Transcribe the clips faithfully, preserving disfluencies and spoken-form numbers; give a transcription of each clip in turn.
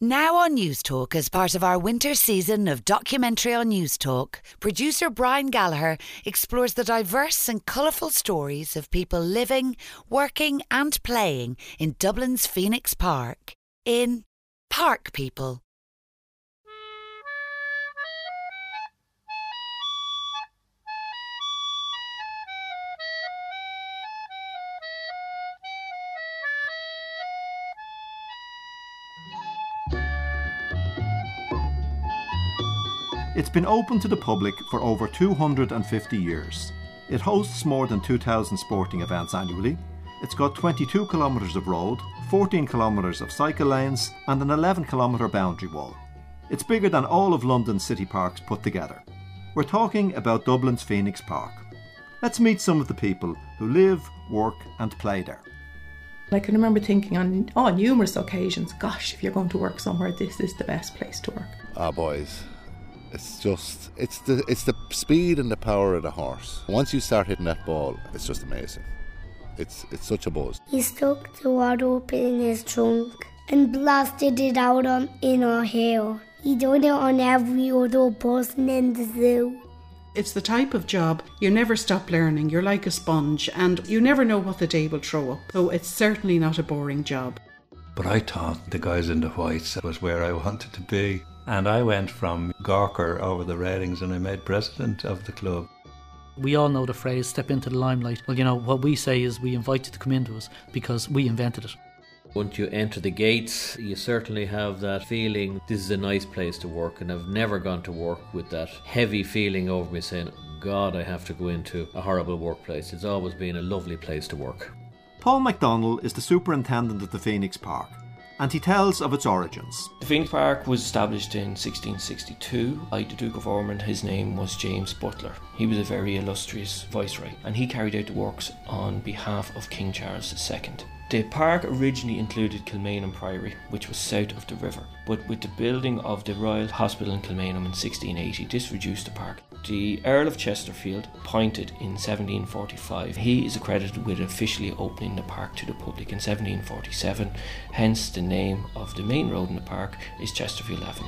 Now on News Talk, as part of our winter season of documentary on News Talk, producer Brian Gallagher explores the diverse and colourful stories of people living, working and playing in Dublin's Phoenix Park in Park People. It's been open to the public for over two hundred fifty years. It hosts more than two thousand sporting events annually. It's got twenty-two kilometres of road, fourteen kilometres of cycle lanes and an eleven kilometre boundary wall. It's bigger than all of London's city parks put together. We're talking about Dublin's Phoenix Park. Let's meet some of the people who live, work and play there. I can remember thinking on, on numerous occasions, gosh, if you're going to work somewhere, this is the best place to work. Ah, boys. It's just, it's the it's the speed and the power of the horse. Once you start hitting that ball, it's just amazing. It's it's such a buzz. He stuck the water up in his trunk and blasted it out on in our hair. He done it on every other person in the zoo. It's the type of job you never stop learning. You're like a sponge and you never know what the day will throw up. So it's certainly not a boring job. But I thought the guys in the whites was where I wanted to be. And I went from Gawker over the railings and I made president of the club. We all know the phrase, step into the limelight. Well, you know, what we say is we invite you to come into us because we invented it. Once you enter the gates, you certainly have that feeling, this is a nice place to work, and I've never gone to work with that heavy feeling over me saying, God, I have to go into a horrible workplace. It's always been a lovely place to work. Paul MacDonald is the superintendent of the Phoenix Park, and he tells of its origins. The Phoenix Park was established in sixteen sixty-two by the Duke of Ormond. His name was James Butler. He was a very illustrious viceroy and he carried out the works on behalf of King Charles the Second. The park originally included Kilmainham Priory, which was south of the river, but with the building of the Royal Hospital in Kilmainham in sixteen eighty, this reduced the park. The Earl of Chesterfield appointed in seventeen forty-five. He is accredited with officially opening the park to the public in seventeen forty-seven, hence the name of the main road in the park is Chesterfield Avenue.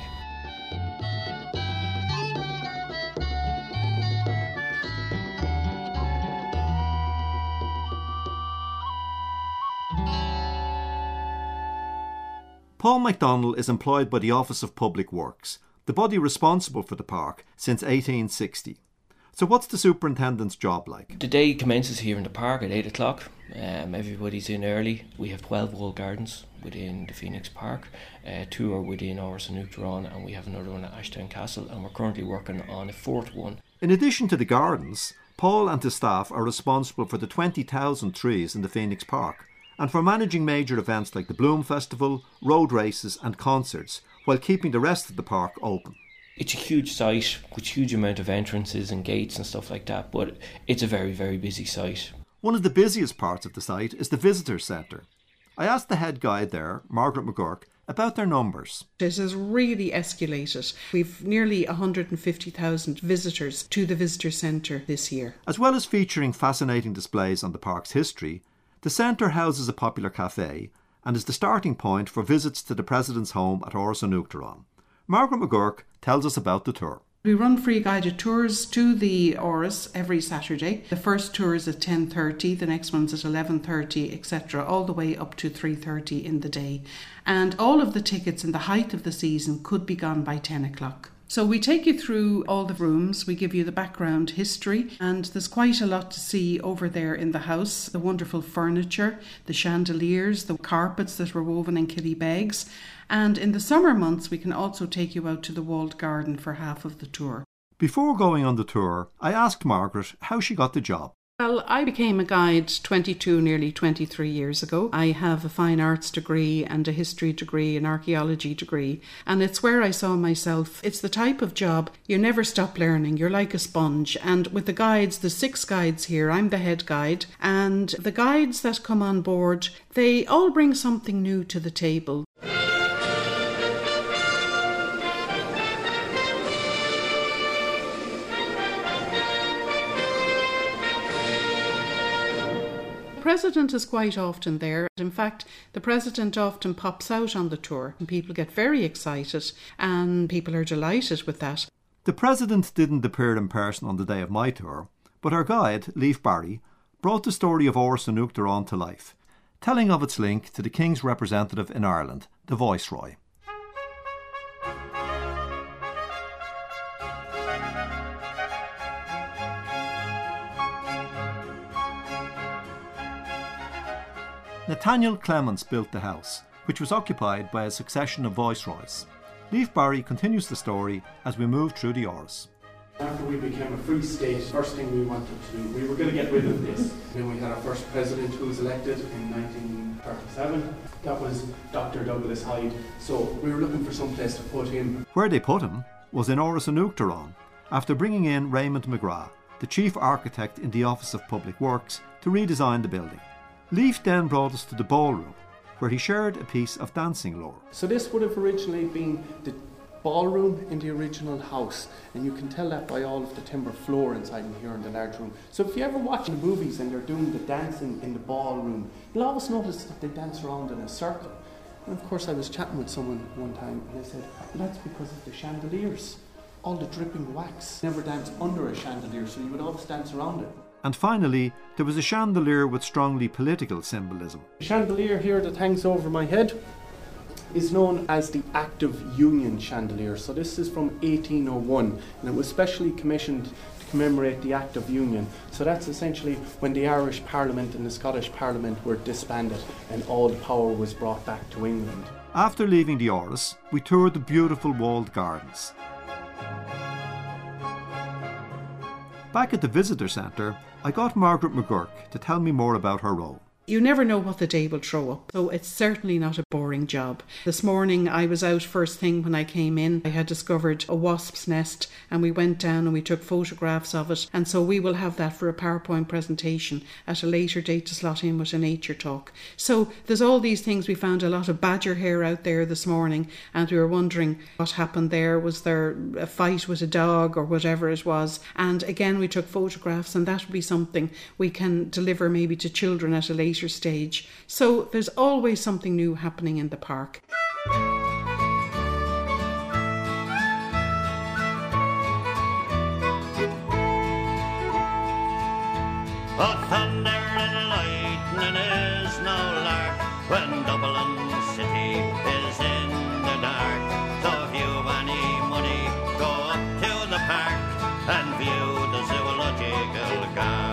Paul MacDonald is employed by the Office of Public Works, the body responsible for the park since eighteen sixty. So what's the superintendent's job like? The day commences here in the park at eight o'clock. Um, everybody's in early. We have twelve walled gardens within the Phoenix Park. Uh, two are within Áras an Uachtaráin and we have another one at Ashdown Castle, and we're currently working on a fourth one. In addition to the gardens, Paul and his staff are responsible for the twenty thousand trees in the Phoenix Park and for managing major events like the Bloom Festival, road races and concerts, while keeping the rest of the park open. It's a huge site with a huge amount of entrances and gates and stuff like that, but it's a very, very busy site. One of the busiest parts of the site is the visitor centre. I asked the head guide there, Margaret McGurk, about their numbers. It has really escalated. We've nearly one hundred fifty thousand visitors to the visitor centre this year. As well as featuring fascinating displays on the park's history, the centre houses a popular cafe and is the starting point for visits to the President's home at Áras an Uachtaráin. Margaret McGurk tells us about the tour. We run free guided tours to the Áras every Saturday. The first tour is at ten thirty, the next one's at eleven thirty, et cetera, all the way up to three thirty in the day. And all of the tickets in the height of the season could be gone by ten o'clock. So we take you through all the rooms, we give you the background history, and there's quite a lot to see over there in the house. The wonderful furniture, the chandeliers, the carpets that were woven in Killybegs. And in the summer months we can also take you out to the walled garden for half of the tour. Before going on the tour, I asked Margaret how she got the job. Well, I became a guide twenty-two, nearly twenty-three years ago. I have a fine arts degree and a history degree, an archaeology degree, and it's where I saw myself. It's the type of job you never stop learning. You're like a sponge. And with the guides, the six guides here, I'm the head guide, and the guides that come on board, they all bring something new to the table. President is quite often there. In fact, the President often pops out on the tour and people get very excited and people are delighted with that. The President didn't appear in person on the day of my tour, but our guide, Leif Barry, brought the story of Áras an Uachtaráin to life, telling of its link to the King's representative in Ireland, the Viceroy. Nathaniel Clements built the house, which was occupied by a succession of viceroys. Leif Barry continues the story as we move through the Áras. After we became a free state, first thing we wanted to do, we were going to get rid of this. Then we had our first president who was elected in nineteen thirty-seven. That was Doctor Douglas Hyde. So we were looking for some place to put him. Where they put him was in Áras an Uachtaráin, after bringing in Raymond McGrath, the chief architect in the Office of Public Works, to redesign the building. Leif then brought us to the ballroom, where he shared a piece of dancing lore. So this would have originally been the ballroom in the original house, and you can tell that by all of the timber floor inside in here in the large room. So if you ever watch the movies and they're doing the dancing in the ballroom, you'll always notice that they dance around in a circle. And of course I was chatting with someone one time and they said, well, that's because of the chandeliers. All the dripping wax never dance under a chandelier, so you would always dance around it. And finally, there was a chandelier with strongly political symbolism. The chandelier here that hangs over my head is known as the Active Union chandelier. So this is from eighteen oh one, and it was specially commissioned to commemorate the Act of Union. So that's essentially when the Irish Parliament and the Scottish Parliament were disbanded and all the power was brought back to England. After leaving the Áras, we toured the beautiful walled gardens. Back at the visitor centre, I got Margaret McGurk to tell me more about her role. You never know what the day will throw up, so it's certainly not a boring job. This morning I was out first thing when I came in. I had discovered a wasp's nest and we went down and we took photographs of it, and so we will have that for a PowerPoint presentation at a later date to slot in with a nature talk. So there's all these things. We found a lot of badger hair out there this morning and we were wondering what happened there. Was there a fight with a dog or whatever it was? And again we took photographs, and that would be something we can deliver maybe to children at a later stage. So there's always something new happening in the park. Oh, thunder and lightning is no lark when Dublin city is in the dark. So if you've any money, go up to the park and view the zoological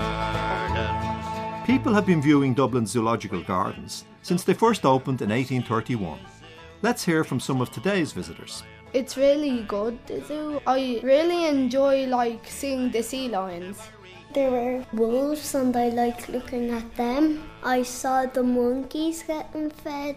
gardens. People have been viewing Dublin's zoological gardens since they first opened in eighteen thirty-one. Let's hear from some of today's visitors. It's really good, the zoo. I really enjoy like seeing the sea lions. There were wolves and I liked looking at them. I saw the monkeys getting fed.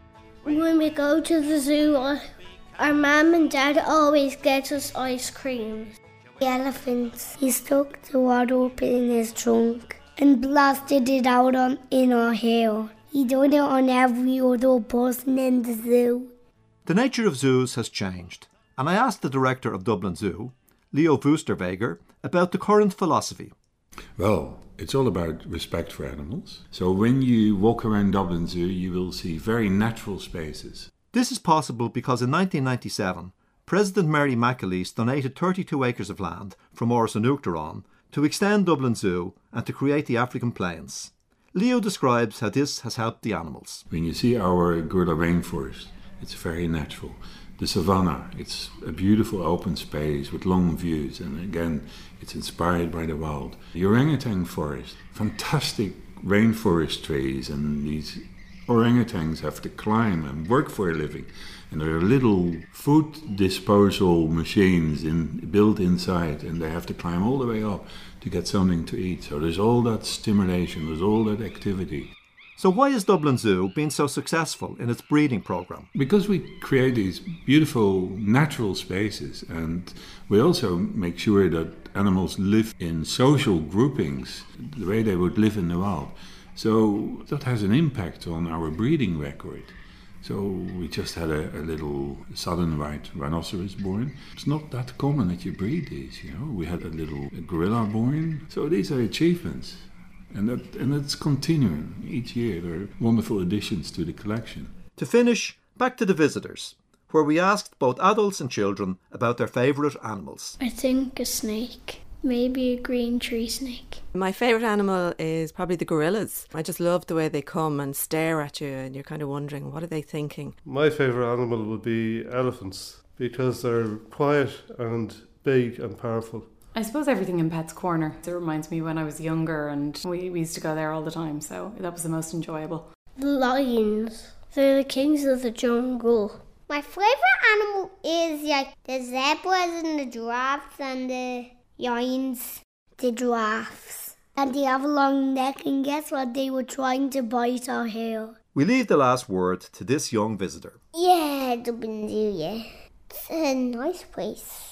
When we go to the zoo, our mum and dad always get us ice cream. The elephants, he stuck the water up in his trunk and blasted it out on in our hair. He done it on every other person in the zoo. The nature of zoos has changed, and I asked the director of Dublin Zoo, Leo Woosterweger, about the current philosophy. Well, it's all about respect for animals. So when you walk around Dublin Zoo, you will see very natural spaces. This is possible because in nineteen ninety-seven, President Mary McAleese donated thirty-two acres of land from Áras an Uachtaráin to extend Dublin Zoo and to create the African Plains. Leo describes how this has helped the animals. When you see our Gurla rainforest, it's very natural. The savannah, it's a beautiful open space with long views, and again, it's inspired by the wild. The orangutan forest, fantastic rainforest trees, and these orangutans have to climb and work for a living. And there are little food disposal machines in, built inside, and they have to climb all the way up to get something to eat. So there's all that stimulation, there's all that activity. So why has Dublin Zoo been so successful in its breeding programme? Because we create these beautiful natural spaces, and we also make sure that animals live in social groupings the way they would live in the wild. So that has an impact on our breeding record. So we just had a, a little southern white rhinoceros born. It's not that common that you breed these, you know. We had a little gorilla born. So these are achievements. And, that, and it's continuing. Each year there are wonderful additions to the collection. To finish, back to the visitors, where we asked both adults and children about their favourite animals. I think a snake. Maybe a green tree snake. My favourite animal is probably the gorillas. I just love the way they come and stare at you and you're kind of wondering, what are they thinking? My favourite animal would be elephants because they're quiet and big and powerful. I suppose everything in Pets Corner. It reminds me when I was younger and we, we used to go there all the time, so that was the most enjoyable. The lions. They're the kings of the jungle. My favourite animal is like the zebras and the giraffes and the lions. The giraffes. And they have a long neck, and guess what? They were trying to bite our hair. We leave the last word to this young visitor. Yeah, Dublin Zoo, yeah. It's a nice place.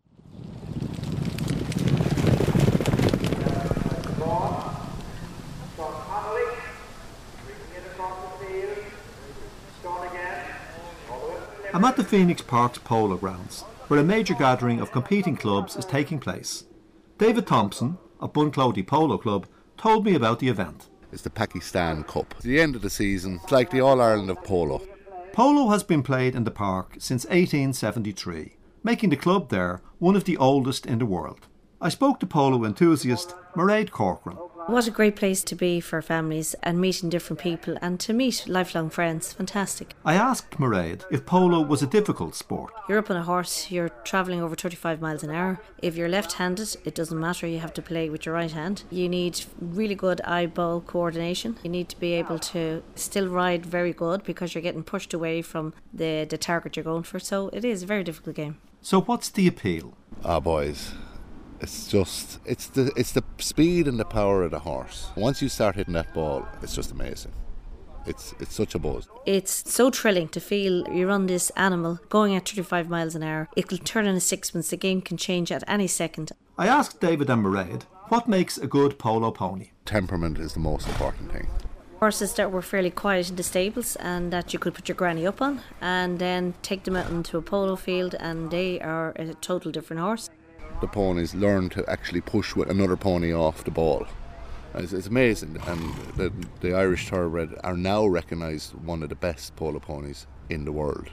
I'm at the Phoenix Park's polo grounds, where a major gathering of competing clubs is taking place. David Thompson of Bunclody Polo Club told me about the event. It's the Pakistan Cup. It's the end of the season. It's like the All-Ireland of polo. Polo has been played in the park since eighteen seventy-three, making the club there one of the oldest in the world. I spoke to polo enthusiast Mairead Corcoran. What a great place to be for families and meeting different people and to meet lifelong friends. Fantastic. I asked Mairead if polo was a difficult sport. You're up on a horse, you're travelling over thirty-five miles an hour. If you're left-handed, it doesn't matter, you have to play with your right hand. You need really good eyeball coordination. You need to be able to still ride very good because you're getting pushed away from the, the target you're going for. So it is a very difficult game. So what's the appeal? Ah, boys. It's just, it's the it's the speed and the power of the horse. Once you start hitting that ball, it's just amazing. It's it's such a buzz. It's so thrilling to feel you're on this animal going at thirty-five miles an hour. It will turn in a sixpence. The game can change at any second. I asked David and Mairead what makes a good polo pony. Temperament is the most important thing. Horses that were fairly quiet in the stables and that you could put your granny up on and then take them out into a polo field and they are a total different horse. The ponies learn to actually push with another pony off the ball. It's, it's amazing, and the, the Irish Thoroughbred are now recognised one of the best polo ponies in the world.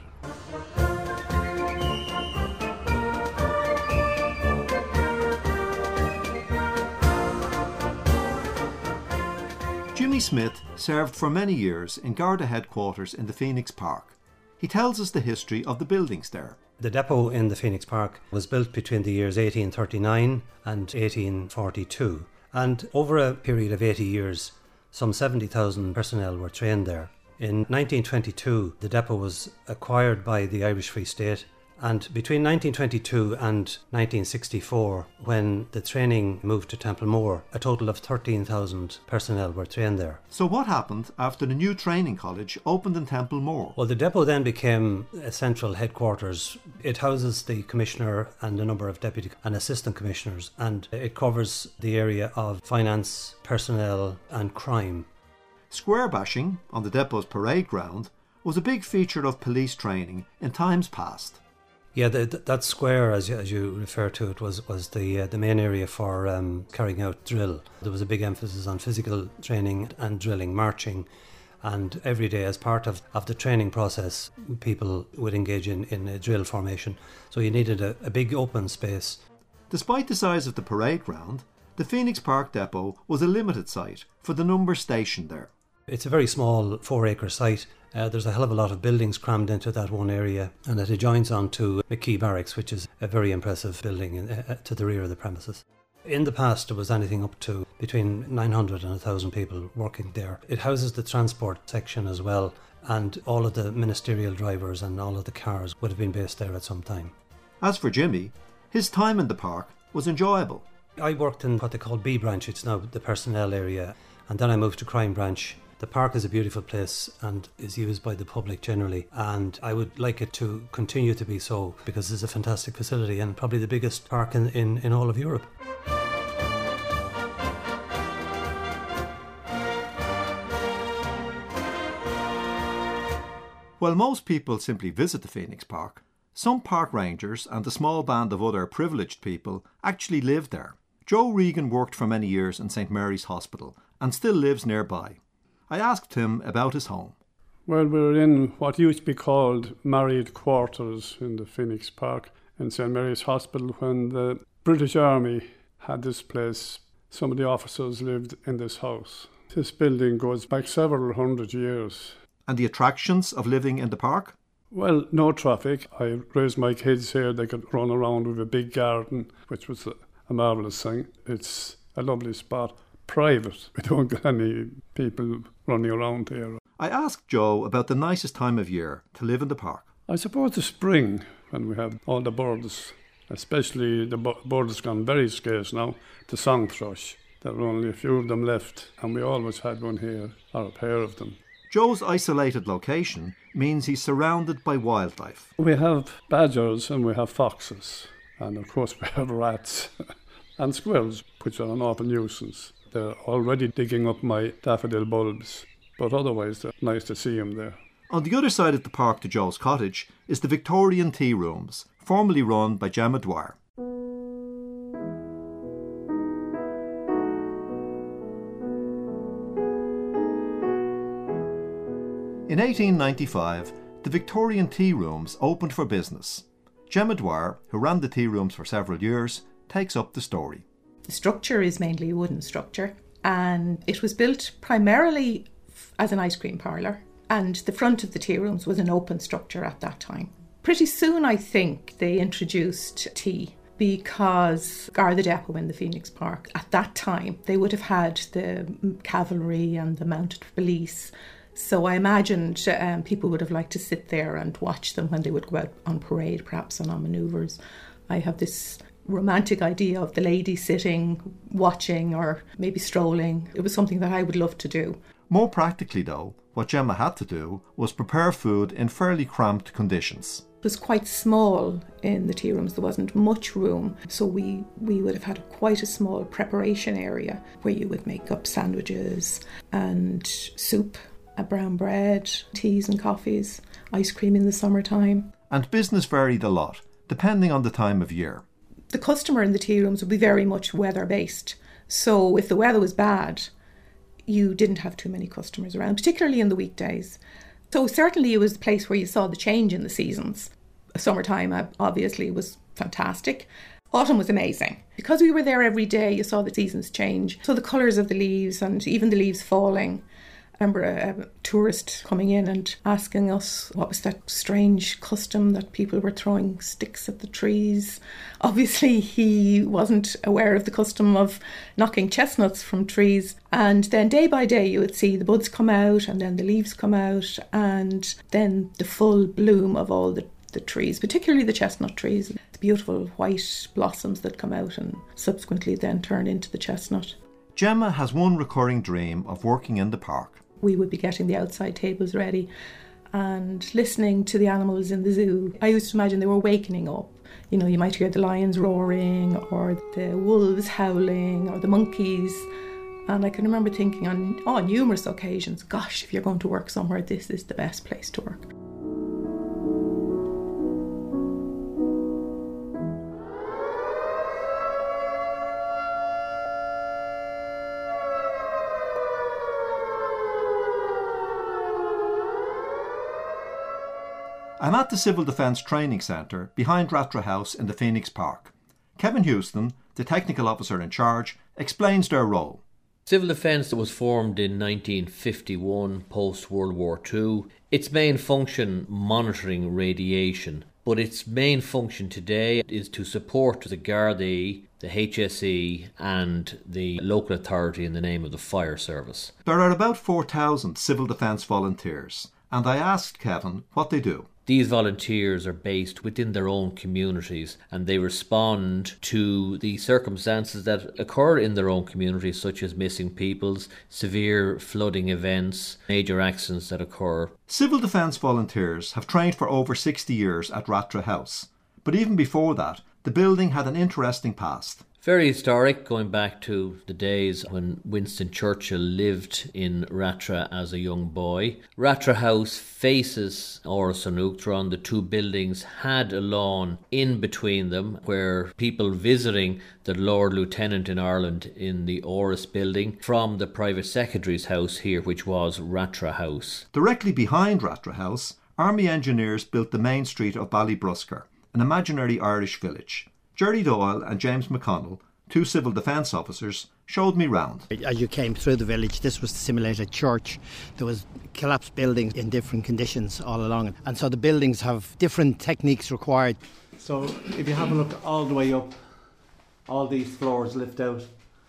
Jimmy Smith served for many years in Garda headquarters in the Phoenix Park. He tells us the history of the buildings there. The depot in the Phoenix Park was built between the years eighteen thirty-nine and eighteen forty-two, and over a period of eighty years, some seventy thousand personnel were trained there. In nineteen twenty-two, the depot was acquired by the Irish Free State, and between nineteen twenty-two and nineteen sixty-four, when the training moved to Templemore, a total of thirteen thousand personnel were trained there. So what happened after the new training college opened in Templemore? Well, the depot then became a central headquarters. It houses the commissioner and a number of deputy and assistant commissioners, and it covers the area of finance, personnel and crime. Square bashing on the depot's parade ground was a big feature of police training in times past. Yeah, the, that square, as you, as you refer to it, was was the uh, the main area for um, carrying out drill. There was a big emphasis on physical training and drilling, marching, and every day as part of, of the training process, people would engage in, in a drill formation. So you needed a, a big open space. Despite the size of the parade ground, the Phoenix Park depot was a limited site for the number stationed there. It's a very small four-acre site. Uh, there's a hell of a lot of buildings crammed into that one area, and it adjoins onto McKee Barracks, which is a very impressive building in, uh, to the rear of the premises. In the past, there was anything up to between nine hundred and one thousand people working there. It houses the transport section as well, and all of the ministerial drivers and all of the cars would have been based there at some time. As for Jimmy, his time in the park was enjoyable. I worked in what they call B branch, it's now the personnel area, and then I moved to crime branch. The park is a beautiful place and is used by the public generally, and I would like it to continue to be so because it's a fantastic facility and probably the biggest park in, in, in all of Europe. While most people simply visit the Phoenix Park, some park rangers and a small band of other privileged people actually live there. Joe Regan worked for many years in Saint Mary's Hospital and still lives nearby. I asked him about his home. Well, we're in what used to be called married quarters in the Phoenix Park in Saint Mary's Hospital. When the British Army had this place, some of the officers lived in this house. This building goes back several hundred years. And the attractions of living in the park? Well, no traffic. I raised my kids here. They could run around with a big garden, which was a, a marvellous thing. It's a lovely spot. Private. We don't get any people running around here. I asked Joe about the nicest time of year to live in the park. I suppose the spring, when we have all the birds, especially the bird has gone very scarce now, the song thrush. There are only a few of them left, and we always had one here, or a pair of them. Joe's isolated location means he's surrounded by wildlife. We have badgers and we have foxes, and of course we have rats and squirrels, which are an awful nuisance. They're already digging up my daffodil bulbs, but otherwise they're nice to see them there. On the other side of the park to Joe's cottage is the Victorian Tea Rooms, formerly run by Gemma Dwyer. In eighteen ninety-five, the Victorian Tea Rooms opened for business. Gemma Dwyer, who ran the tea rooms for several years, takes up the story. The structure is mainly a wooden structure, and it was built primarily as an ice cream parlour, and the front of the tea rooms was an open structure at that time. Pretty soon, I think, they introduced tea, because Garda Depot in the Phoenix Park, at that time, they would have had the cavalry and the mounted police. So I imagined um, people would have liked to sit there and watch them when they would go out on parade, perhaps and on manoeuvres. I have this romantic idea of the lady sitting, watching, or maybe strolling. It was something that I would love to do. More practically though, what Gemma had to do was prepare food in fairly cramped conditions. It was quite small in the tea rooms. There wasn't much room. So we, we would have had quite a small preparation area where you would make up sandwiches and soup, a brown bread, teas and coffees, ice cream in the summertime. And business varied a lot, depending on the time of year. The customer in the tea rooms would be very much weather-based. So if the weather was bad, you didn't have too many customers around, particularly in the weekdays. So certainly it was a place where you saw the change in the seasons. Summertime, obviously, was fantastic. Autumn was amazing. Because we were there every day, you saw the seasons change. So the colours of the leaves and even the leaves falling. I remember a, a tourist coming in and asking us what was that strange custom that people were throwing sticks at the trees. Obviously, he wasn't aware of the custom of knocking chestnuts from trees. And then day by day, you would see the buds come out and then the leaves come out and then the full bloom of all the, the trees, particularly the chestnut trees. The beautiful white blossoms that come out and subsequently then turn into the chestnut. Gemma has one recurring dream of working in the park. We would be getting the outside tables ready and listening to the animals in the zoo. I used to imagine they were wakening up. You know, you might hear the lions roaring or the wolves howling or the monkeys. And I can remember thinking on, oh, numerous occasions, gosh, if you're going to work somewhere, this is the best place to work. I'm at the Civil Defence Training Centre behind Rattray House in the Phoenix Park. Kevin Houston, the technical officer in charge, explains their role. Civil Defence was formed in nineteen fifty-one, post-World War Two. Its main function, monitoring radiation, but its main function today is to support the Gardaí, the H S E and the local authority in the name of the fire service. There are about four thousand civil defence volunteers, and I asked Kevin what they do. These volunteers are based within their own communities and they respond to the circumstances that occur in their own communities, such as missing peoples, severe flooding events, major accidents that occur. Civil defence volunteers have trained for over sixty years at Rattray House, but even before that, the building had an interesting past. Very historic, going back to the days when Winston Churchill lived in Ratra as a young boy. Ratra House faces Áras an Uachtaráin. The two buildings had a lawn in between them where people visiting the Lord Lieutenant in Ireland in the Áras building from the private secretary's house here, which was Ratra House. Directly behind Ratra House, Army engineers built the main street of Ballybrusker, an imaginary Irish village. Jerry Doyle and James McConnell, two civil defence officers, showed me round. As you came through the village, this was to simulate a church. There was collapsed buildings in different conditions all along it. And so the buildings have different techniques required. So if you have a look all the way up, all these floors lift out.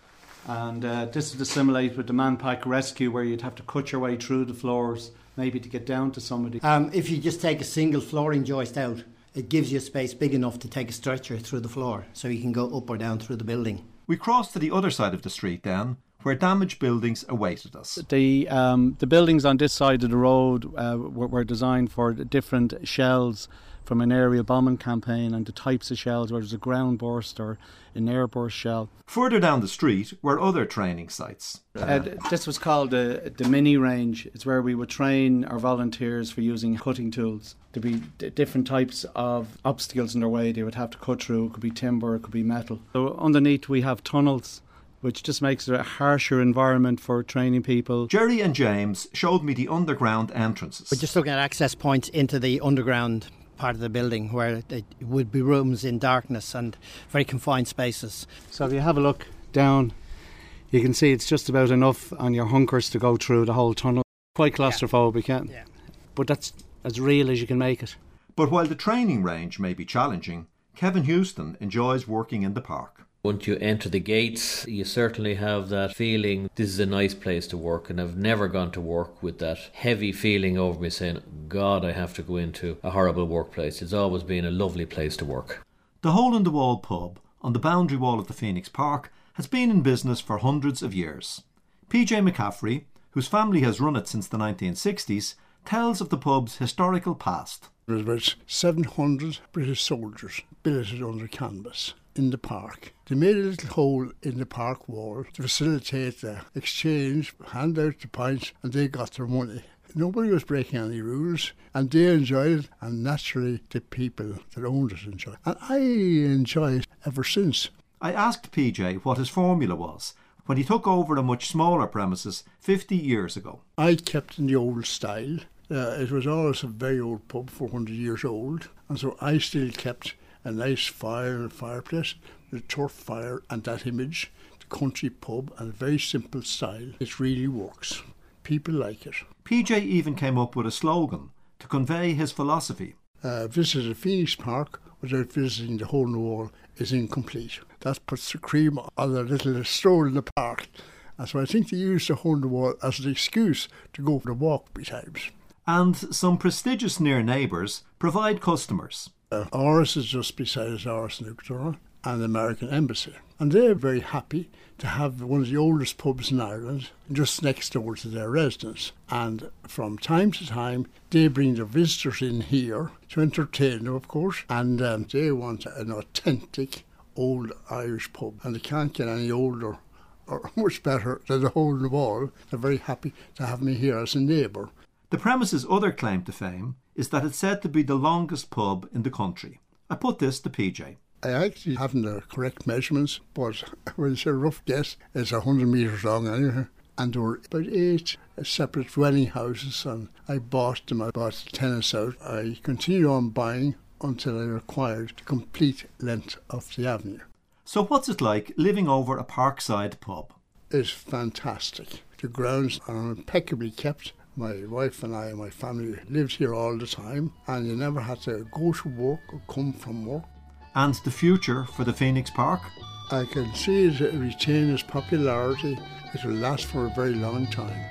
And uh, this is to simulate with the Manpack Rescue, where you'd have to cut your way through the floors, maybe to get down to somebody. Um, if you just take a single flooring joist out, it gives you space big enough to take a stretcher through the floor, so you can go up or down through the building. We crossed to the other side of the street then, where damaged buildings awaited us. The um, the buildings on this side of the road uh, were, were designed for different shells from an aerial bombing campaign, and the types of shells, whether it's a ground burst or an air burst shell. Further down the street were other training sites. Uh, this was called the, the mini range. It's where we would train our volunteers for using cutting tools. There'd be d- different types of obstacles in their way they would have to cut through. It could be timber, it could be metal. So underneath we have tunnels, which just makes it a harsher environment for training people. Jerry and James showed me the underground entrances. We're just looking at access points into the underground part of the building, where it would be rooms in darkness and very confined spaces. So if you have a look down, you can see it's just about enough on your hunkers to go through the whole tunnel. Quite claustrophobic, yeah. yeah. But that's as real as you can make it. But while the training range may be challenging, Kevin Houston enjoys working in the park. Once you enter the gates, you certainly have that feeling, this is a nice place to work, and I've never gone to work with that heavy feeling over me saying, God, I have to go into a horrible workplace. It's always been a lovely place to work. The Hole in the Wall pub on the boundary wall of the Phoenix Park has been in business for hundreds of years. P J McCaffrey, whose family has run it since the nineteen sixties, tells of the pub's historical past. There was about seven hundred British soldiers billeted under canvas in the park. They made a little hole in the park wall to facilitate the exchange, hand out the pints, and they got their money. Nobody was breaking any rules, and they enjoyed it, and naturally the people that owned it enjoyed it. And I enjoy it ever since. I asked P J what his formula was when he took over a much smaller premises fifty years ago. I kept in the old style. Uh, it was always a very old pub, four hundred years old, and so I still kept a nice fire and fireplace, the turf fire and that image, the country pub, and a very simple style. It really works. People like it. P J even came up with a slogan to convey his philosophy. Uh, visiting Phoenix Park without visiting the Hole in the Wall is incomplete. That puts the cream on a little stroll in the park. And so I think they use the Hole in the Wall as an excuse to go for a walk betimes. And some prestigious near neighbours provide customers. Uh, Áras is just beside us, Áras an Uachtaráin, and the American Embassy. And they're very happy to have one of the oldest pubs in Ireland just next door to their residence. And from time to time, they bring their visitors in here to entertain them, of course, and um, they want an authentic old Irish pub. And they can't get any older or much better than the Hole in the Wall. They're very happy to have me here as a neighbour. The premise's other claim to fame is that it's said to be the longest pub in the country. I put this to P J. I actually haven't the correct measurements, but when it's a rough guess, it's one hundred metres long anyway. And there were about eight separate dwelling houses, and I bought them. I bought the tenants out. I continued on buying until I acquired the complete length of the avenue. So what's it like living over a parkside pub? It's fantastic. The grounds are impeccably kept. My wife and I and my family lived here all the time, and you never had to go to work or come from work. And the future for the Phoenix Park? I can see it retain its popularity. It will last for a very long time.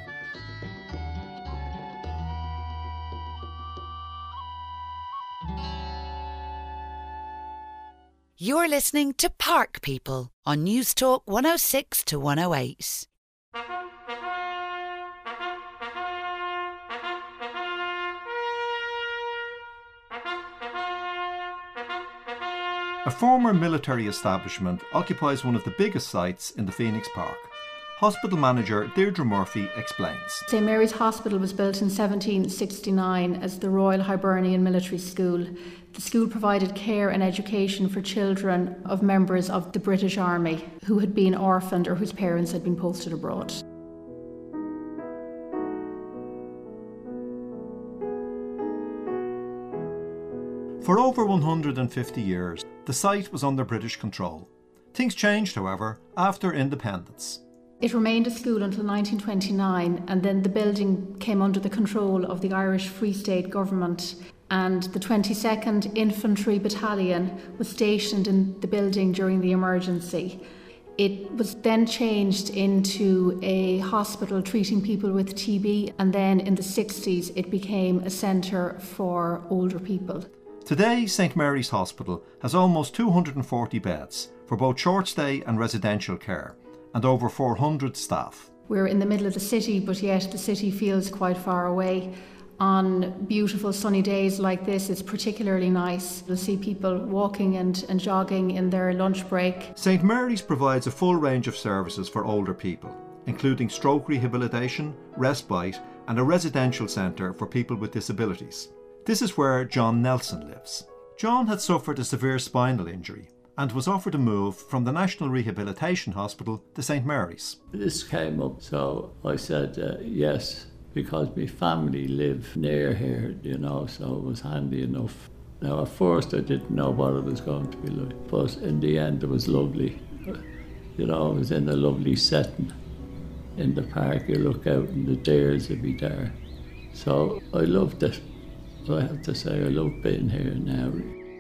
You're listening to Park People on News Talk one oh six to one oh eight. A former military establishment occupies one of the biggest sites in the Phoenix Park. Hospital manager Deirdre Murphy explains. St Mary's Hospital was built in seventeen sixty-nine as the Royal Hibernian Military School. The school provided care and education for children of members of the British Army who had been orphaned or whose parents had been posted abroad. For over one hundred fifty years, the site was under British control. Things changed, however, after independence. It remained a school until nineteen twenty-nine, and then the building came under the control of the Irish Free State government, and the twenty-second Infantry Battalion was stationed in the building during the emergency. It was then changed into a hospital treating people with T B, and then in the sixties it became a centre for older people. Today, St Mary's Hospital has almost two hundred forty beds for both short stay and residential care, and over four hundred staff. We're in the middle of the city, but yet the city feels quite far away. On beautiful sunny days like this, it's particularly nice. You'll see people walking and, and jogging in their lunch break. St Mary's provides a full range of services for older people, including stroke rehabilitation, respite, and a residential centre for people with disabilities. This is where John Nelson lives. John had suffered a severe spinal injury and was offered a move from the National Rehabilitation Hospital to St Mary's. This came up, so I said uh, yes, because my family live near here, you know, so it was handy enough. Now at first I didn't know what it was going to be like, but in the end it was lovely. You know, it was in a lovely setting. In the park you look out and the deers would be there. So I loved it. I have to say I love being here now.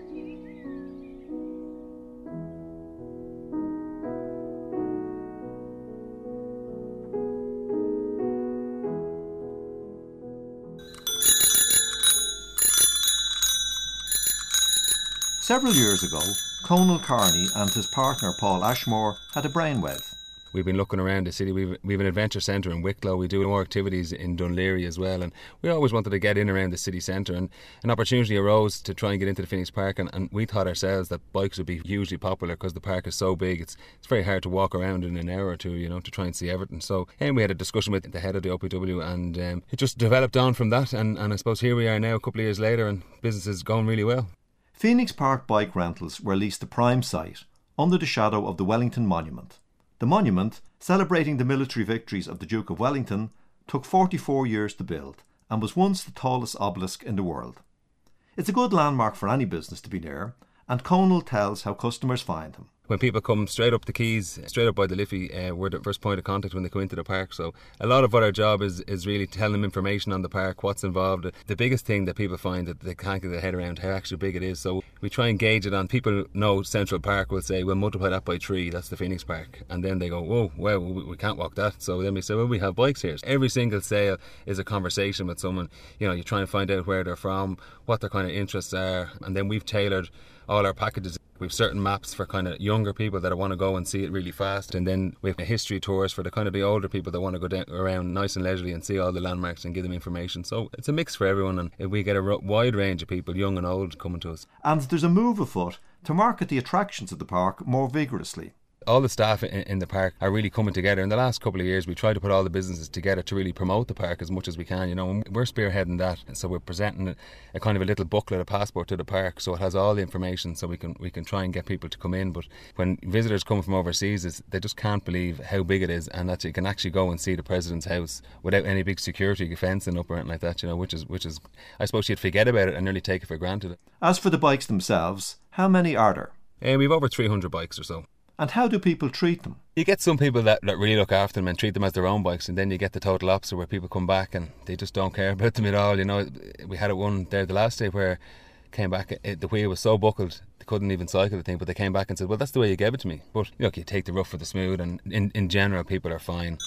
Several years ago, Conal Carney and his partner Paul Ashmore had a brainwave. We've been looking around the city. We've, we've an adventure centre in Wicklow. We do more activities in Dunleary as well. And we always wanted to get in around the city centre. And an opportunity arose to try and get into the Phoenix Park. And, and we thought ourselves that bikes would be hugely popular because the park is so big. It's it's very hard to walk around in an hour or two, you know, to try and see everything. So and we had a discussion with the head of the O P W, and um, it just developed on from that. And, and I suppose here we are now a couple of years later and business is going really well. Phoenix Park bike rentals were leased to prime site under the shadow of the Wellington Monument. The monument, celebrating the military victories of the Duke of Wellington, took forty-four years to build and was once the tallest obelisk in the world. It's a good landmark for any business to be near, and Conal tells how customers find him. When people come straight up the quays, straight up by the Liffey, uh, we're the first point of contact when they come into the park. So a lot of what our job is is really telling them information on the park, what's involved. The biggest thing that people find that they can't get their head around how actually big it is. So we try and gauge it on. People know Central Park will say, well, multiply that by three, that's the Phoenix Park. And then they go, whoa, well, we can't walk that. So then we say, well, we have bikes here. Every single sale is a conversation with someone. You know, you try and find out where they're from, what their kind of interests are. And then we've tailored all our packages. We've certain maps for kind of younger people that want to go and see it really fast, and then we have history tours for the kind of the older people that want to go down, around nice and leisurely and see all the landmarks and give them information. So it's a mix for everyone, and we get a wide range of people, young and old, coming to us. And there's a move afoot to market the attractions of the park more vigorously. All the staff in, in the park are really coming together. In the last couple of years, we try to put all the businesses together to really promote the park as much as we can, you know, and we're spearheading that. So we're presenting a, a kind of a little booklet, a passport to the park, so it has all the information, so we can we can try and get people to come in. But when visitors come from overseas, it's, they just can't believe how big it is, and that you can actually go and see the President's house without any big security fencing up or anything like that, you know, which is which is I suppose you'd forget about it and nearly take it for granted. As for the bikes themselves, how many are there? Uh, we've over three hundred bikes or so. And how do people treat them? You get some people that, that really look after them and treat them as their own bikes, and then you get the total opposite where people come back and they just don't care about them at all. You know, we had it one there the last day where came back, it, the wheel was so buckled they couldn't even cycle the thing, but they came back and said, well, that's the way you gave it to me. But look, you take the rough for the smooth, and in, in general people are fine.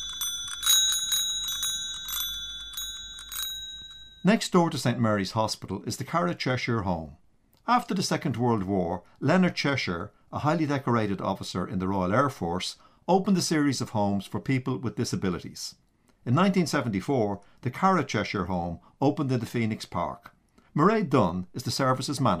Next door to St Mary's Hospital is the Cara Cheshire Home. After the Second World War, Leonard Cheshire, a highly decorated officer in the Royal Air Force, opened a series of homes for people with disabilities. In nineteen seventy-four, the Cara Cheshire Home opened in the Phoenix Park. Mairead Dunn is the service's manager.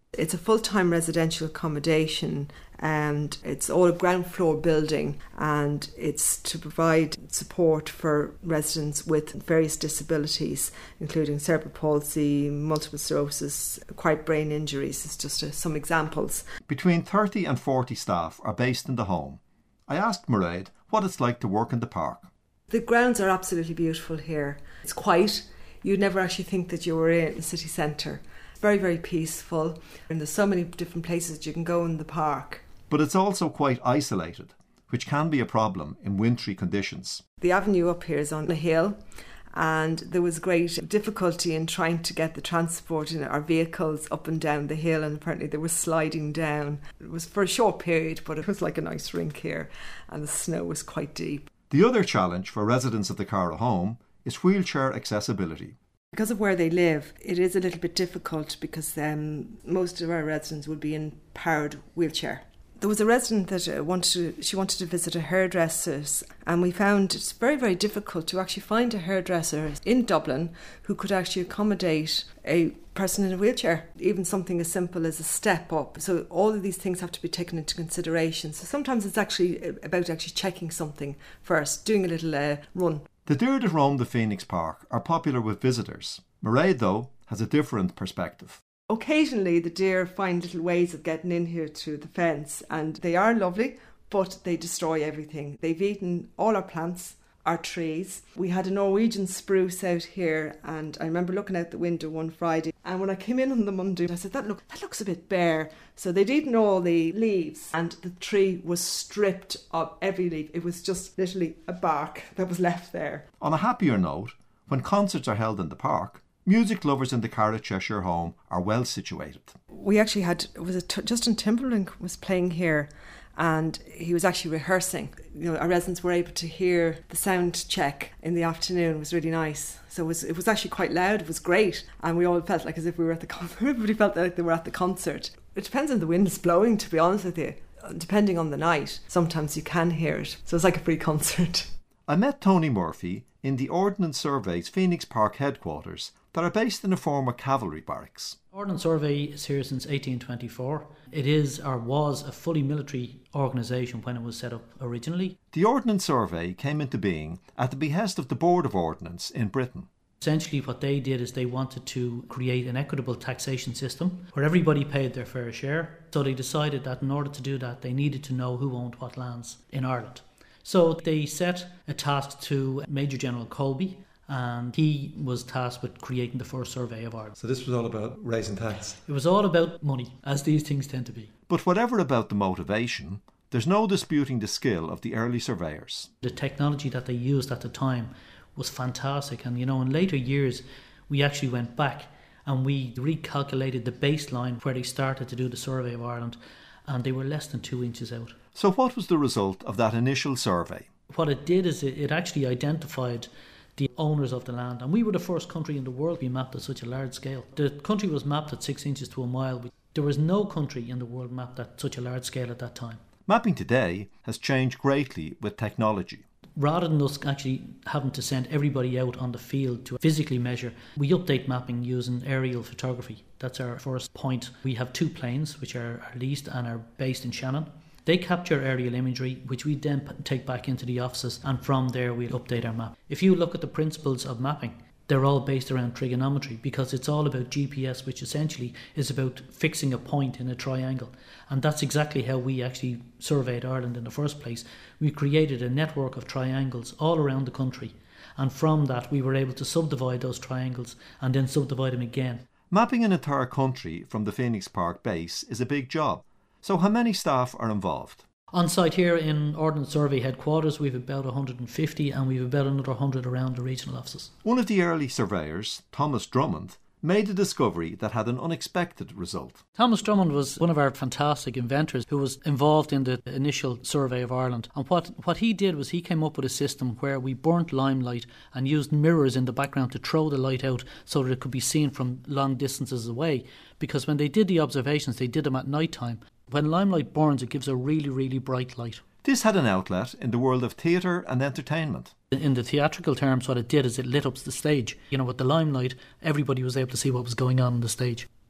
It's a full-time residential accommodation and it's all a ground floor building, and it's to provide support for residents with various disabilities, including cerebral palsy, multiple sclerosis, acquired brain injuries. It's just uh, some examples. Between thirty and forty staff are based in the home. I asked Mairead what it's like to work in the park. The grounds are absolutely beautiful here. It's quiet. You'd never actually think that you were in the city centre. Very, very peaceful, and there's so many different places you can go in the park. But it's also quite isolated, which can be a problem in wintry conditions. The avenue up here is on a hill, and there was great difficulty in trying to get the transport in our vehicles up and down the hill, and apparently they were sliding down. It was for a short period, but it was like an ice rink here, and the snow was quite deep. The other challenge for residents of the Carlow home is wheelchair accessibility. Because of where they live, it is a little bit difficult because um, most of our residents would be in powered wheelchair. There was a resident that uh, wanted to, she wanted to visit a hairdresser's, and we found it's very, very difficult to actually find a hairdresser in Dublin who could actually accommodate a person in a wheelchair, even something as simple as a step up. So all of these things have to be taken into consideration. So sometimes it's actually about actually checking something first, doing a little uh, run. The deer that roam the Phoenix Park are popular with visitors. Mairead, though, has a different perspective. Occasionally the deer find little ways of getting in here through the fence, and they are lovely, but they destroy everything. They've eaten all our plants, our trees. We had a Norwegian spruce out here, and I remember looking out the window one Friday, and when I came in on the Monday I said, that look that looks a bit bare. So they'd eaten all the leaves, and the tree was stripped of every leaf. It was just literally a bark that was left there. On a happier note, when concerts are held in the park, music lovers in the Carlow Cheshire home are well situated. We actually had, was it Justin Timberlake was playing here, and he was actually rehearsing. You know, our residents were able to hear the sound check in the afternoon. It was really nice. So it was, it was actually quite loud. It was great, and we all felt like as if we were at the concert. Everybody felt like they were at the concert. It depends on the wind's blowing, to be honest with you. Depending on the night, sometimes you can hear it. So it's like a free concert. I met Tony Murphy in the Ordnance Survey's Phoenix Park headquarters that are based in a former cavalry barracks. Ordnance Survey is here since eighteen twenty-four. It is or was a fully military organisation when it was set up originally. The Ordnance Survey came into being at the behest of the Board of Ordnance in Britain. Essentially what they did is they wanted to create an equitable taxation system where everybody paid their fair share. So they decided that in order to do that they needed to know who owned what lands in Ireland. So they set a task to Major General Colby, and he was tasked with creating the first survey of Ireland. So this was all about raising tax? It was all about money, as these things tend to be. But whatever about the motivation, there's no disputing the skill of the early surveyors. The technology that they used at the time was fantastic, and you know, in later years we actually went back and we recalculated the baseline where they started to do the survey of Ireland, and they were less than two inches out. So what was the result of that initial survey? What it did is it actually identified the owners of the land, and we were the first country in the world to be mapped at such a large scale. The country was mapped at six inches to a mile. There was no country in the world mapped at such a large scale at that time. Mapping today has changed greatly with technology. Rather than us actually having to send everybody out on the field to physically measure, we update mapping using aerial photography. That's our first point. We have two planes which are leased and are based in Shannon. They capture aerial imagery, which we then take back into the offices, and from there we'll update our map. If you look at the principles of mapping, they're all based around trigonometry, because it's all about G P S, which essentially is about fixing a point in a triangle. And that's exactly how we actually surveyed Ireland in the first place. We created a network of triangles all around the country, and from that we were able to subdivide those triangles and then subdivide them again. Mapping an entire country from the Phoenix Park base is a big job. So how many staff are involved? On site here in Ordnance Survey headquarters we've about one hundred fifty, and we've about another one hundred around the regional offices. One of the early surveyors, Thomas Drummond, made a discovery that had an unexpected result. Thomas Drummond was one of our fantastic inventors who was involved in the initial survey of Ireland. And what, what he did was he came up with a system where we burnt limelight and used mirrors in the background to throw the light out so that it could be seen from long distances away. Because when they did the observations, they did them at night time. When limelight burns, it gives a really, really bright light. This had an outlet in the world of theatre and entertainment. In the theatrical terms, what it did is it lit up the stage. You know, with the limelight, everybody was able to see what was going on on the stage.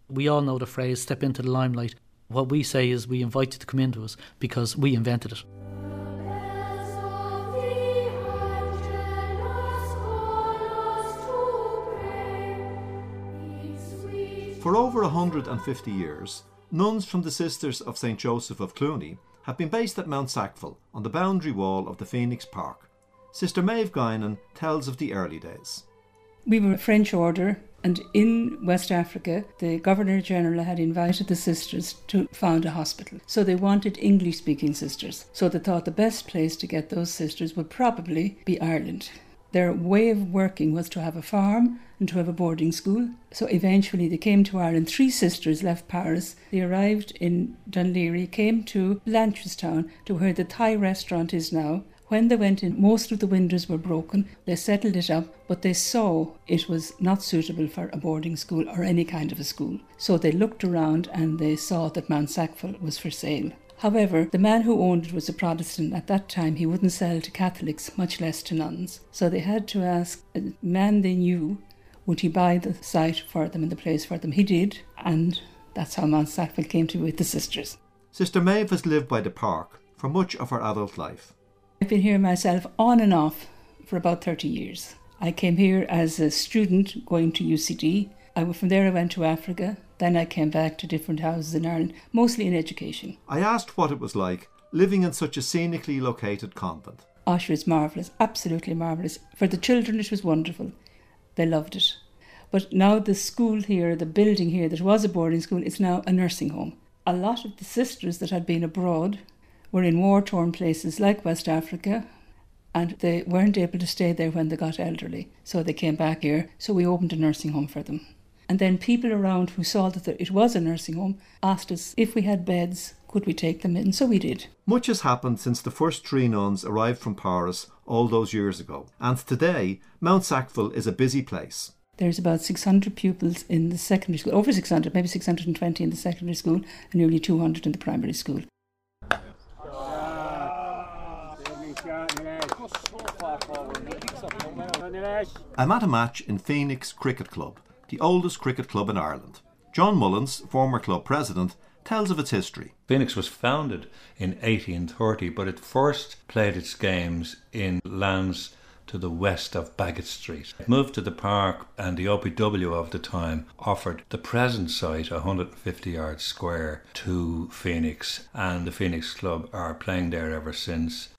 We all know the phrase, step into the limelight. What we say is we invite you to come into us because we invented it. For over one hundred fifty years, nuns from the Sisters of Saint Joseph of Cluny have been based at Mount Sackville on the boundary wall of the Phoenix Park. Sister Maeve Guinan tells of the early days. We were a French order, and in West Africa the Governor-General had invited the sisters to found a hospital. So they wanted English-speaking sisters. So they thought the best place to get those sisters would probably be Ireland. Their way of working was to have a farm and to have a boarding school. So eventually they came to Ireland. Three sisters left Paris. They arrived in Dunleary, came to Blanchardstown, to where the Thai restaurant is now. When they went in, most of the windows were broken. They settled it up, but they saw it was not suitable for a boarding school or any kind of a school. So they looked around and they saw that Mount Sackville was for sale. However, the man who owned it was a Protestant. At that time, he wouldn't sell to Catholics, much less to nuns. So they had to ask a man they knew, would he buy the site for them and the place for them? He did, and that's how Mount Sackville came to be with the sisters. Sister Maeve has lived by the park for much of her adult life. I've been here myself on and off for about thirty years. I came here as a student going to U C D. I, from there I went to Africa. Then I came back to different houses in Ireland, mostly in education. I asked what it was like living in such a scenically located convent. Oh, sure, it's marvellous, absolutely marvellous. For the children it was wonderful. They loved it. But now the school here, the building here that was a boarding school, is now a nursing home. A lot of the sisters that had been abroad were in war-torn places like West Africa, and they weren't able to stay there when they got elderly. So they came back here, so we opened a nursing home for them. And then people around who saw that it was a nursing home asked us if we had beds, could we take them in? So we did. Much has happened since the first three nuns arrived from Paris all those years ago. And today, Mount Sackville is a busy place. There's about six hundred pupils in the secondary school, over six hundred, maybe six hundred twenty in the secondary school, and nearly two hundred in the primary school. I'm at a match in Phoenix Cricket Club, the oldest cricket club in Ireland. John Mullins, former club president, tells of its history. Phoenix was founded in eighteen thirty, but it first played its games in lands to the west of Baggot Street. It moved to the park, and the O P W of the time offered the present site, one hundred fifty yards square, to Phoenix, and the Phoenix Club are playing there ever since.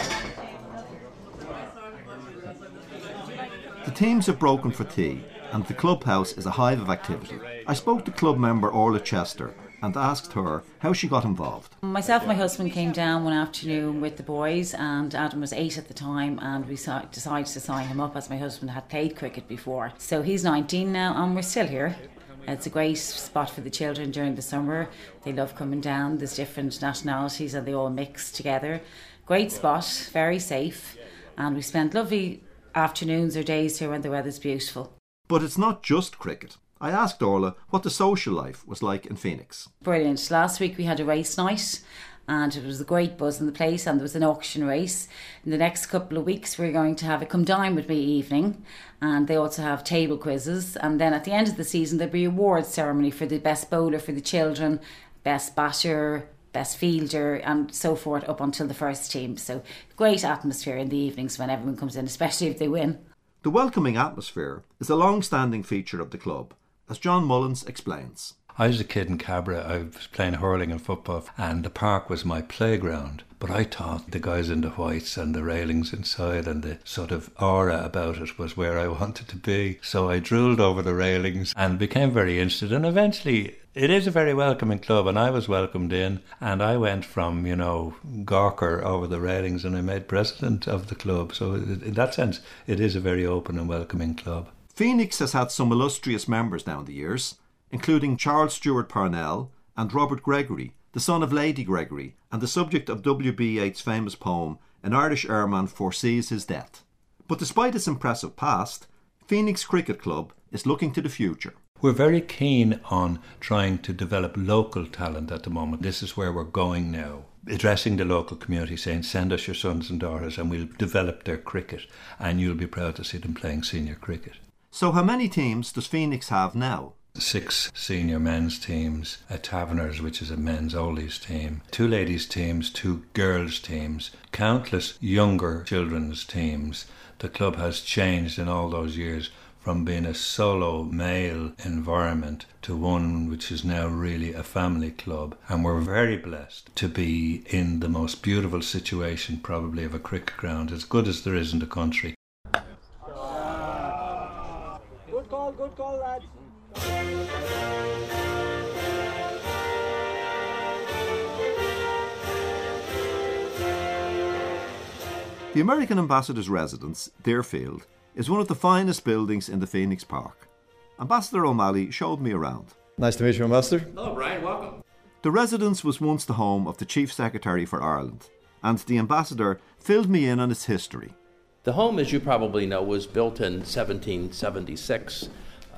The teams have broken for tea, and the clubhouse is a hive of activity. I spoke to club member Orla Chester and asked her how she got involved. Myself and my husband came down one afternoon with the boys, and Adam was eight at the time, and we decided to sign him up as my husband had played cricket before. So he's nineteen now and we're still here. It's a great spot for the children during the summer. They love coming down. There's different nationalities and they all mix together. Great spot, very safe, and we spent lovely afternoons or days here when the weather's beautiful. But it's not just cricket. I asked Orla what the social life was like in Phoenix. Brilliant. Last week we had a race night and it was a great buzz in the place, and there was an auction race. In the next couple of weeks we're going to have a come dine with me evening, and they also have table quizzes, and then at the end of the season there'll be an awards ceremony for the best bowler for the children, best batter, best fielder and so forth up until the first team. So great atmosphere in the evenings when everyone comes in, especially if they win. The welcoming atmosphere is a long-standing feature of the club, as John Mullins explains. I was a kid in Cabra. I was playing hurling and football, and the park was my playground. But I thought the guys in the whites and the railings inside and the sort of aura about it was where I wanted to be. So I drooled over the railings and became very interested. And eventually, it is a very welcoming club, and I was welcomed in. And I went from, you know, gawker over the railings, and I made president of the club. So in that sense, it is a very open and welcoming club. Phoenix has had some illustrious members down the years, including Charles Stewart Parnell and Robert Gregory, the son of Lady Gregory, and the subject of W B Yeats' famous poem, An Irish Airman Foresees His Death. But despite its impressive past, Phoenix Cricket Club is looking to the future. We're very keen on trying to develop local talent at the moment. This is where we're going now. Addressing the local community, saying, send us your sons and daughters and we'll develop their cricket, and you'll be proud to see them playing senior cricket. So how many teams does Phoenix have now? six senior men's teams, a Taverners, which is a men's oldies team, two ladies teams, two girls teams, countless younger children's teams. The club has changed in all those years from being a solo male environment to one which is now really a family club, and we're very blessed to be in the most beautiful situation probably of a cricket ground, as good as there is in the country. Good call, good call, lads. The American Ambassador's residence, Deerfield, is one of the finest buildings in the Phoenix Park. Ambassador O'Malley showed me around. Nice to meet you, Ambassador. Hello, Brian. Welcome. The residence was once the home of the Chief Secretary for Ireland, and the Ambassador filled me in on its history. The home, as you probably know, was built in seventeen seventy-six,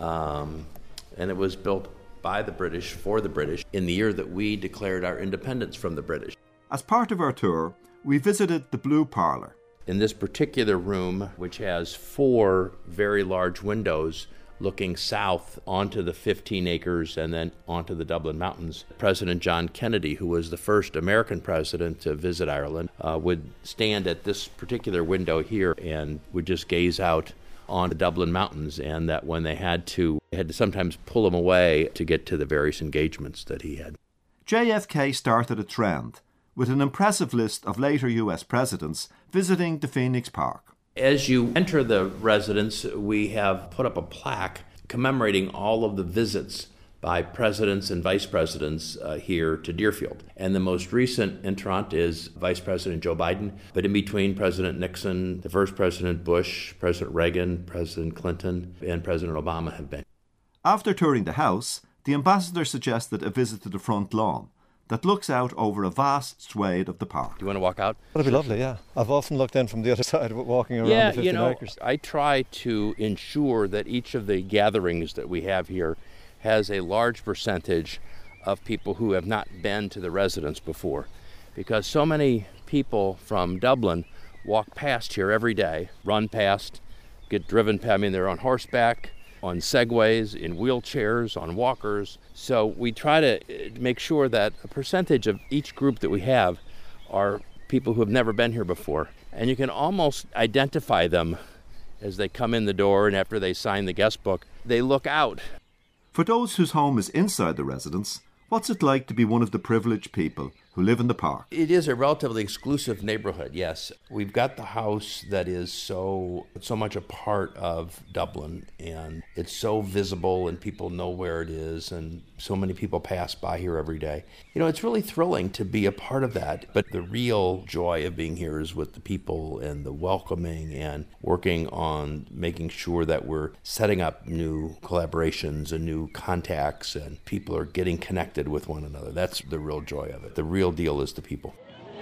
um, and it was built by the British for the British in the year that we declared our independence from the British. As part of our tour, we visited the Blue Parlour. In this particular room, which has four very large windows looking south onto the fifteen acres and then onto the Dublin Mountains, President John Kennedy, who was the first American president to visit Ireland, uh, would stand at this particular window here and would just gaze out on the Dublin Mountains, and that when they had to, they had to sometimes pull him away to get to the various engagements that he had. J F K started a trend with an impressive list of later U S presidents visiting the Phoenix Park. As you enter the residence, we have put up a plaque commemorating all of the visits by presidents and vice presidents uh, here to Deerfield. And the most recent entrant is Vice President Joe Biden, but in between President Nixon, the first President Bush, President Reagan, President Clinton, and President Obama have been. After touring the house, the ambassador suggested a visit to the front lawn that looks out over a vast swathe of the park. Do you want to walk out? That'd be lovely, yeah. I've often looked in from the other side, walking around yeah, the fifteen you know, acres. I try to ensure that each of the gatherings that we have here has a large percentage of people who have not been to the residence before, because so many people from Dublin walk past here every day, run past, get driven past. I mean, they're on horseback, on segways, in wheelchairs, on walkers. So we try to make sure that a percentage of each group that we have are people who have never been here before. And you can almost identify them as they come in the door, and after they sign the guest book, they look out. For those whose home is inside the residence, what's it like to be one of the privileged people who live in the park? It is a relatively exclusive neighborhood, yes. We've got the house that is so so much a part of Dublin, and it's so visible and people know where it is, and so many people pass by here every day. You know, it's really thrilling to be a part of that, but the real joy of being here is with the people and the welcoming and working on making sure that we're setting up new collaborations and new contacts and people are getting connected with one another. That's the real joy of it. The real deal is the people.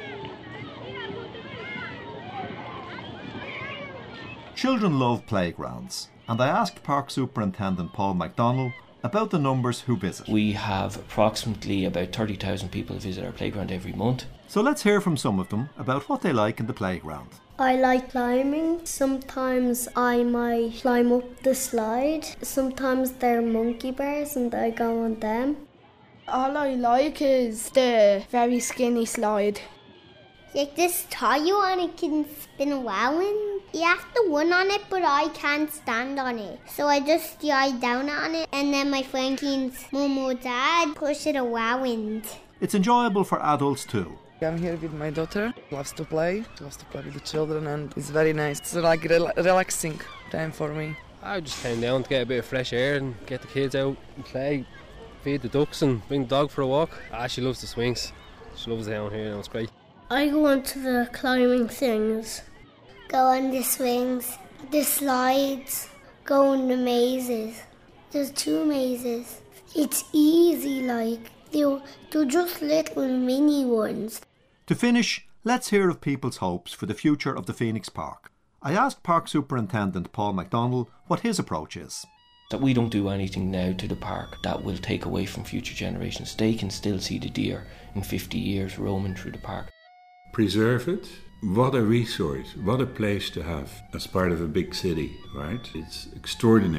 Children love playgrounds, and I asked Park Superintendent Paul MacDonald about the numbers who visit. We have approximately about thirty thousand people visit our playground every month. So let's hear from some of them about what they like in the playground. I like climbing. Sometimes I might climb up the slide. Sometimes they're monkey bars and I go on them. All I like is the very skinny slide. Like this tie you on, it can spin around. You have to run on it, but I can't stand on it. So I just lie down on it, and then my Frankie's mum or dad push it around. It's enjoyable for adults too. I'm here with my daughter. Loves to play, loves to play with the children, and it's very nice. It's like rel- relaxing time for me. I just came down to get a bit of fresh air and get the kids out and play, feed the ducks and bring the dog for a walk. Ah, she loves the swings. She loves it down here, and it's great. I go onto the climbing things. Go on the swings, the slides, go on the mazes. There's two mazes. It's easy, like, they're, they're just little mini ones. To finish, let's hear of people's hopes for the future of the Phoenix Park. I asked Park Superintendent Paul MacDonald what his approach is. That we don't do anything now to the park that will take away from future generations. They can still see the deer in fifty years roaming through the park. Preserve it. What a resource, what a place to have as part of a big city, right? It's extraordinary.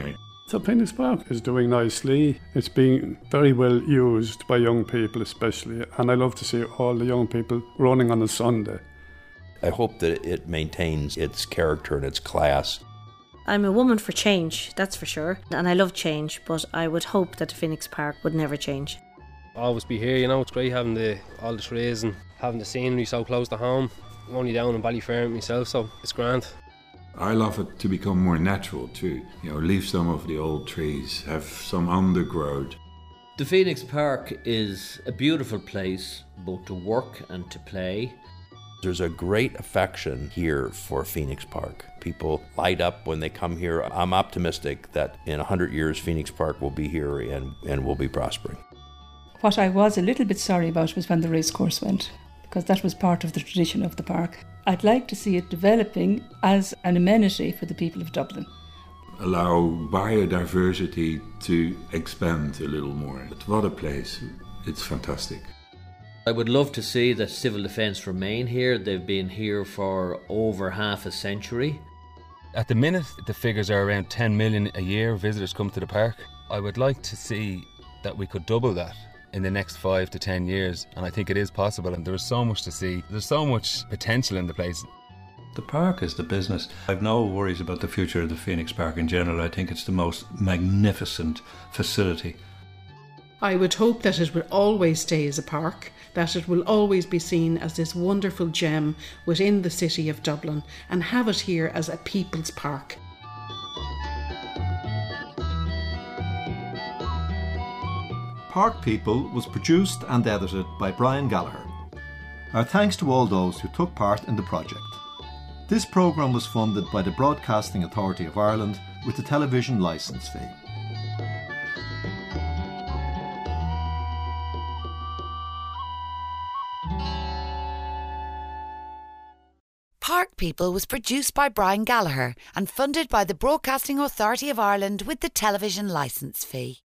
So Phoenix Park is doing nicely. It's being very well used by young people especially, and I love to see all the young people running on a Sunday. I hope that it maintains its character and its class. I'm a woman for change, that's for sure, and I love change, but I would hope that the Phoenix Park would never change. Always be here, you know, it's great having the all the trees and having the scenery so close to home. I'm only down in Ballyfermot myself, so it's grand. I love it to become more natural too. You know, leave some of the old trees, have some undergrowth. The Phoenix Park is a beautiful place both to work and to play. There's a great affection here for Phoenix Park. People light up when they come here. I'm optimistic that in one hundred years Phoenix Park will be here and, and will be prospering. What I was a little bit sorry about was when the racecourse went, because that was part of the tradition of the park. I'd like to see it developing as an amenity for the people of Dublin. Allow biodiversity to expand a little more. But what a place. It's fantastic. I would love to see that Civil Defence remain here. They've been here for over half a century. At the minute, the figures are around ten million a year visitors come to the park. I would like to see that we could double that in the next five to ten years, and I think it is possible, and there is so much to see. There's so much potential in the place. The park is the business. I've no worries about the future of the Phoenix Park in general. I think it's the most magnificent facility. I would hope that it will always stay as a park, that it will always be seen as this wonderful gem within the city of Dublin, and have it here as a people's park. Park People was produced and edited by Brian Gallagher. Our thanks to all those who took part in the project. This programme was funded by the Broadcasting Authority of Ireland with the television licence fee. Park People was produced by Brian Gallagher and funded by the Broadcasting Authority of Ireland with the television licence fee.